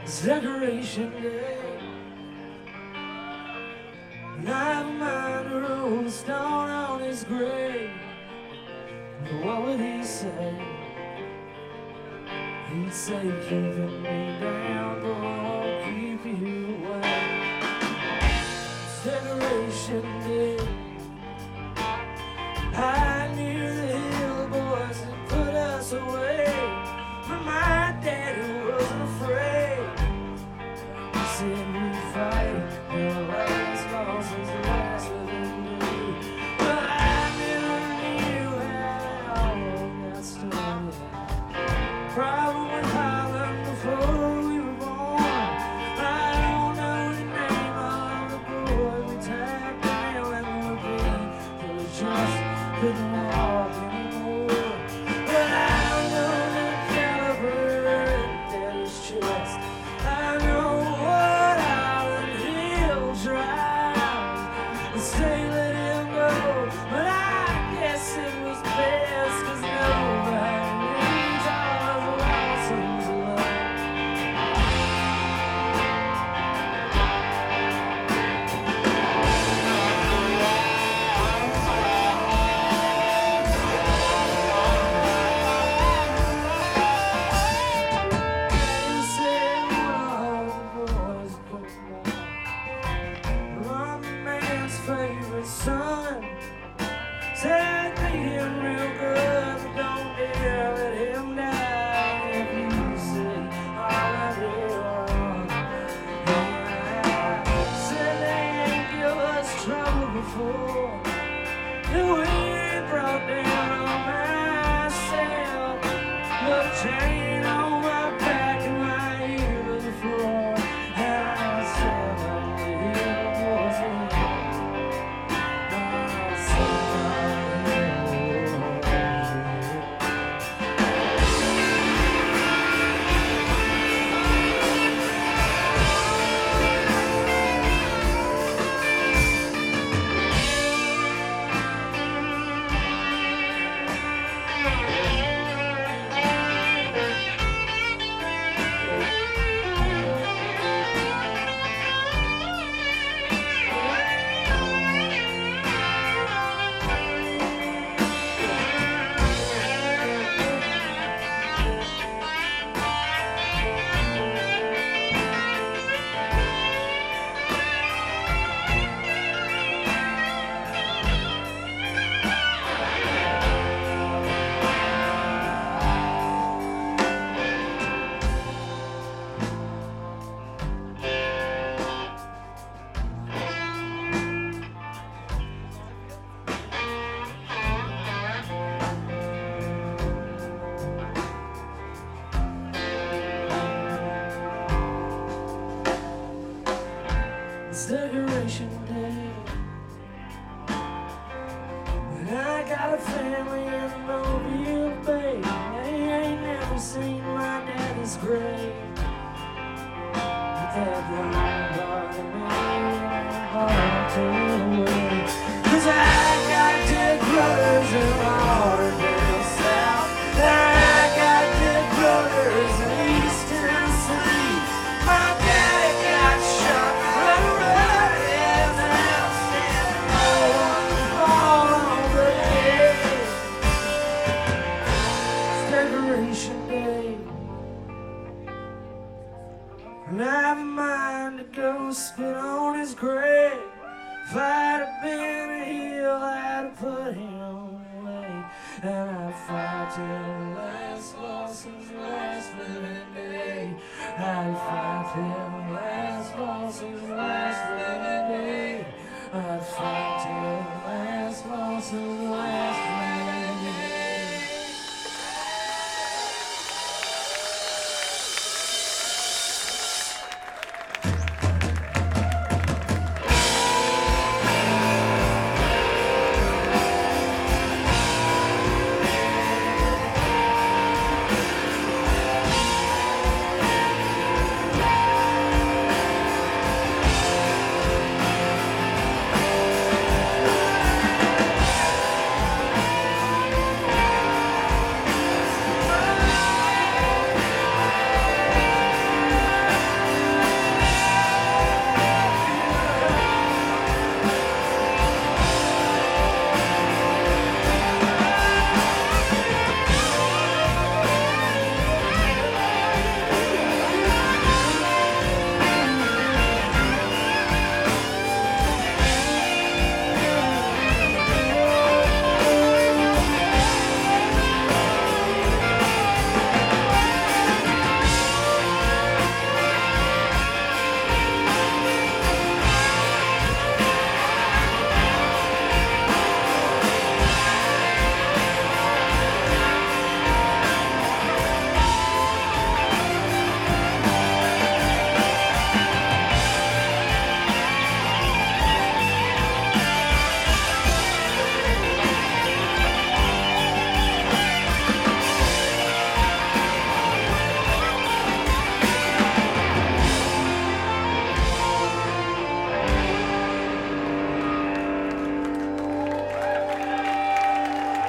Decoration Day, and I remind a rolling stone on his grave. But what would he say? He'd say, keeping me down, but won't keep you away. It's Decoration Day. I knew the hill boys had put us away, but my daddy wasn't afraid. He said we fight, the last loss is the last of the day. But I never knew how it all got started. Problem with Holland before we were born. I don't know the name of the boy we tapped down in the ravine, but we just couldn't walk anymore. But I know the caliber in Daddy's chest. I know what Holland Hill drives. And say let him go, but I guess it was best, 'cause nobody needs all of Lawson's love. They said one of the boys come by, one man's favorite son. Said treat him real good, but don't dare let him die. If you say all I did, said they ain't give us trouble before. The wind brought down on myself, the chain on my back and my ear to the floor. And I said, oh, here was it. I said, oh, here was it. It's Decoration Day, and I got a family in Mobile Bay. They ain't never seen my daddy's grave, but that long body man hard to away. 'Cause I got dead brothers in Lauderdale South, and I got dead brothers in East Tennessee. My daddy got shot right in the house, and all over the head. It's Decoration Day, and I have a mind to go spit on his grave. If I'd have been a heel, I'd have put him away. And I'd fight till the last loss is the last living day. I'd fight till